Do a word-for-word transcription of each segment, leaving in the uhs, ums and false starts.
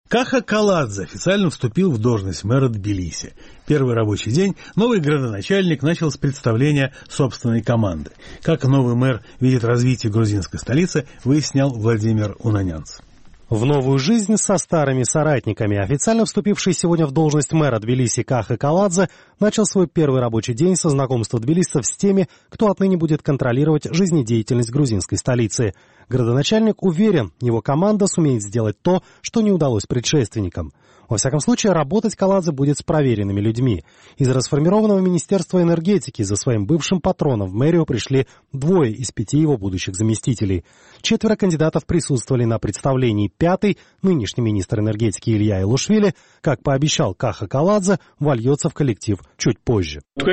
Каха Каладзе официально вступил в должность мэра Тбилиси. Первый рабочий день новый градоначальник начал с представления собственной команды. Как новый мэр видит развитие грузинской столицы, выяснял Владимир Унанянц. В новую жизнь со старыми соратниками официально вступивший сегодня в должность мэра Тбилиси Каха Каладзе начал свой первый рабочий день со знакомства тбилисцев с теми, кто отныне будет контролировать жизнедеятельность грузинской столицы. Градоначальник уверен, его команда сумеет сделать то, что не удалось предшественникам. Во всяком случае, работать Каладзе будет с проверенными людьми. Из расформированного Министерства энергетики за своим бывшим патроном в мэрию пришли двое из пяти его будущих заместителей. Четверо кандидатов присутствовали на представлении. Пятый, нынешний министр энергетики Илья Элушвили, как пообещал Каха Каладзе, вольется в коллектив чуть позже. Вы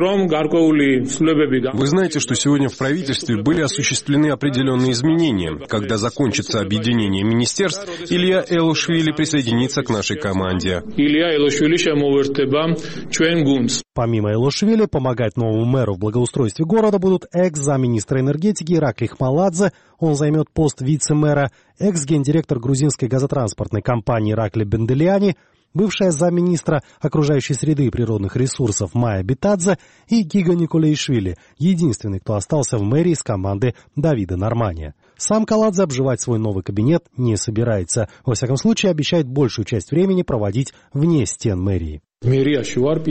знаете, что сегодня в правительстве были осуществлены определенные изменения. Когда закончится объединение министерств, Илья Элушвили присоединится к нашей команде. Помимо Элушвили, помогать новому мэру в благоустройстве города будут экс-замминистра энергетики Иракли Хмаладзе, он займет пост вице-мэра, экс-гендиректор грузинской газотранспортной компании Иракли Бенделиани, бывшая замминистра окружающей среды и природных ресурсов Майя Битадзе и Гига Николаишвили, единственный, кто остался в мэрии с команды Давида Нормания. Сам Каладзе обживать свой новый кабинет не собирается. Во всяком случае, обещает большую часть времени проводить вне стен мэрии. Я в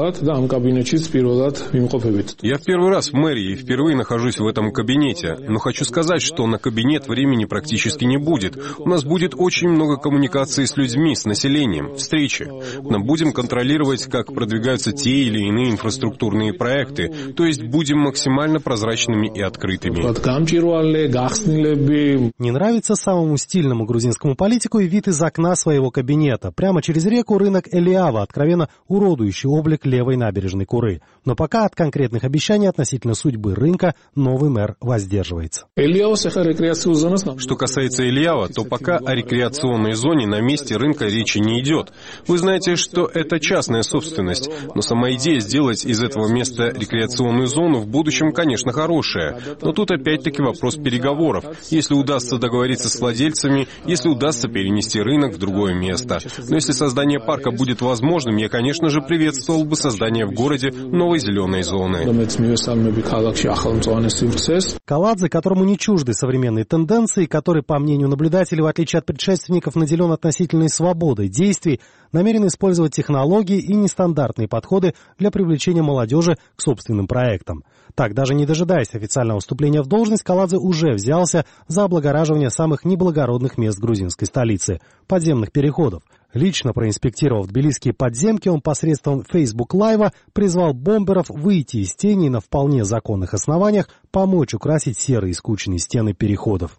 первый раз в мэрии и впервые нахожусь в этом кабинете, но хочу сказать, что на кабинет времени практически не будет. У нас будет очень много коммуникации с людьми, с населением, встречи. Мы будем контролировать, как продвигаются те или иные инфраструктурные проекты, то есть будем максимально прозрачными и открытыми. Не нравится самому стильному грузинскому политику и вид из окна своего кабинета. Прямо через реку рынок Элиава, откровенно уродующий облик левой набережной Куры. Но пока от конкретных обещаний относительно судьбы рынка новый мэр воздерживается. Что касается Элиава, то пока о рекреационной зоне на месте рынка речи не идет. Вы знаете, что это частная собственность, но сама идея сделать из этого места рекреационную зону в будущем, конечно, хорошая. Но тут опять-таки вопрос переговоров. Если удастся договориться с владельцами, если удастся перенести рынок в другое место. Но если создание парка будет возможным, я, конечно же, приветствовал бы создание в городе новой зеленой зоны. Каладзе, которому не чужды современные тенденции, который, по мнению наблюдателей, в отличие от предшественников, наделен относительной свободой действий, намерен использовать технологии и нестандартные подходы для привлечения молодежи к собственным проектам. Так, даже не дожидаясь официального вступления в должность, Каладзе уже взялся за облагораживание самых неблагородных мест грузинской столицы – подземных переходов. Лично проинспектировав тбилисские подземки, он посредством Facebook-лайва призвал бомберов выйти из тени и на вполне законных основаниях помочь украсить серые и скучные стены переходов.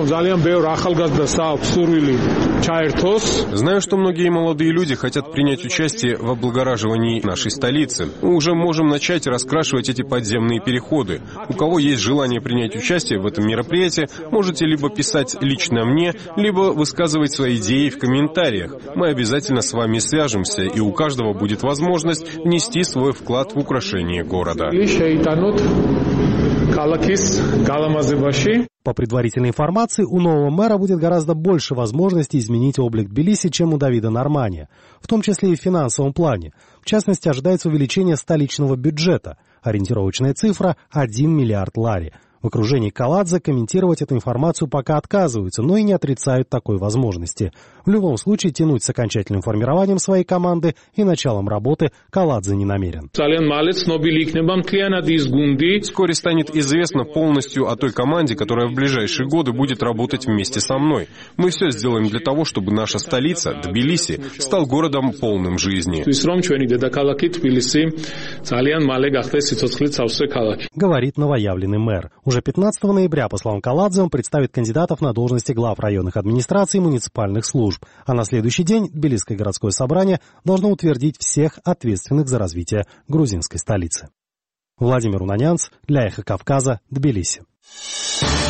Знаю, что многие молодые люди хотят принять участие в облагораживании нашей столицы. Мы уже можем начать раскрашивать эти подземные переходы. У кого есть желание принять участие в этом мероприятии, можете либо писать лично мне, либо высказывать свои идеи в комментариях. Мы обязательно с вами свяжемся, и у каждого будет возможность внести свой вклад в украшение города. По предварительной информации, у нового мэра будет гораздо больше возможностей изменить облик Тбилиси, чем у Давида Нормания, в том числе и в финансовом плане. В частности, ожидается увеличение столичного бюджета. Ориентировочная цифра – один миллиард лари. В окружении Каладзе комментировать эту информацию пока отказываются, но и не отрицают такой возможности. В любом случае, тянуть с окончательным формированием своей команды и началом работы Каладзе не намерен. Вскоре станет известно полностью о той команде, которая в ближайшие годы будет работать вместе со мной. Мы все сделаем для того, чтобы наша столица, Тбилиси, стал городом полным жизни. Говорит новоявленный мэр. Уже пятнадцатого ноября, по словам Каладзе, он представит кандидатов на должности глав районных администраций и муниципальных служб. А на следующий день Тбилисское городское собрание должно утвердить всех ответственных за развитие грузинской столицы. Владимир Унанянц для Эхо Кавказа, Тбилиси.